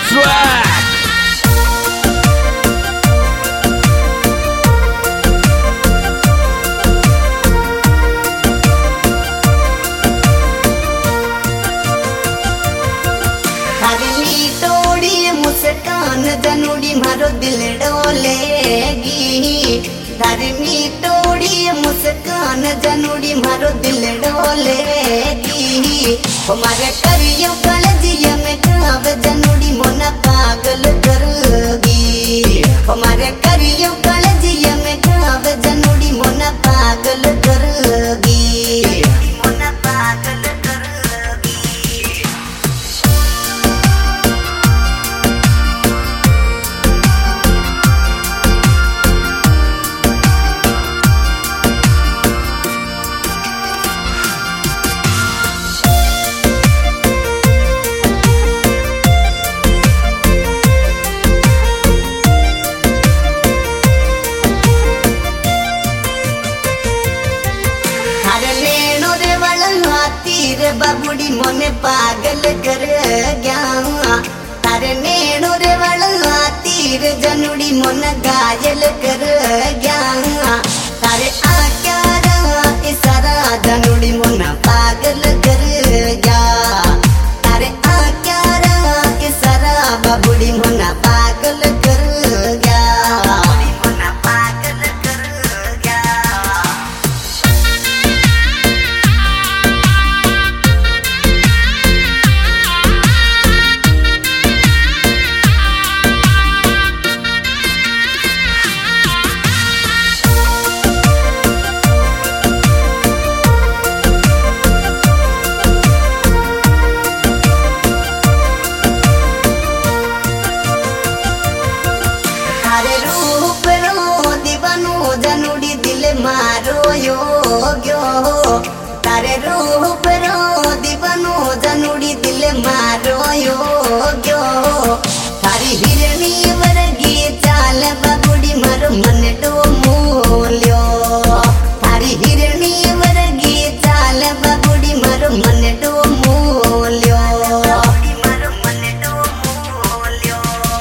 track. हरनी तोड़ी मुस्कान जनुड़ी मारो दिल डोलेगी। धरनी तोड़ी मुस्कान जनुड़ी मारो दिल डोलेगी। हमारे करियो कलजिया में काव जनुड़ी मोना पागल करोगी। हमारे करियो कलजिया में काव जनुड़ी मोना पागल करोगी। मोना पागल करोगी। रे बाबूड़ी मोने पागल कर गया। तारे नैनो रे वाला तीर जनुड़ी मोन घायल कर गया। तारे आक्यारा इशारा जनुड़ी मोन पागल कर गया। तारे आक्यारा इशारा बाबूड़ी मोन पागल कर गया। मोन पागल कर गया। जनुड़ी दिल मारो यो गयो। तारे रूप रो दीवानो जनुड़ी दिल मारो यो गयो। थारी हिरणी वर्गी चाल बाबूड़ी मारो मन डो मोल्यो। थारी हिरणी वर्गी चाल बाबूड़ी मारो मन डो मोल्यो। मारो मन डो मोल्यो।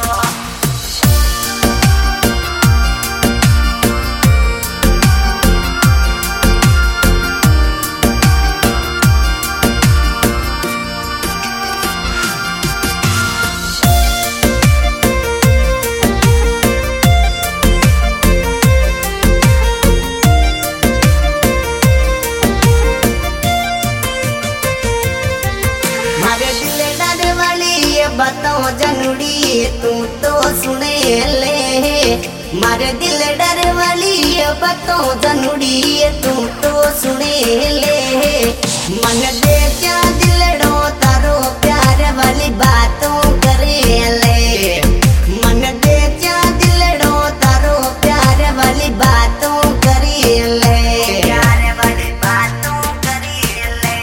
बताओ जनुड़ी तू तो सुने ले। मारे दिल डर वाली बताओ जनुड़ी तू तो सुने ले। मन दे क्या दिलड़ो तारो प्यार वाली बातों करे ले। मन दे क्या दिलड़ो तारो प्यार वाली बातों करे ले। प्यार वाली बातों करे ले।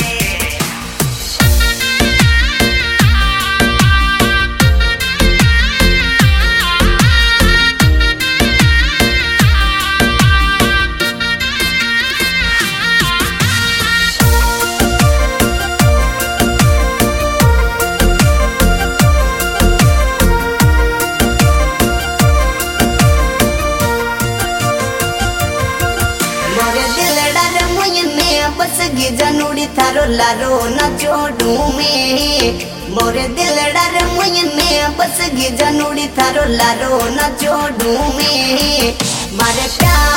बस गी जनुड़ी थारो लारो न जोड़ू में। मोरे दिल डर मुझे बस गी जनुड़ी थारो लारो न जोड़ू में। मारे प्यार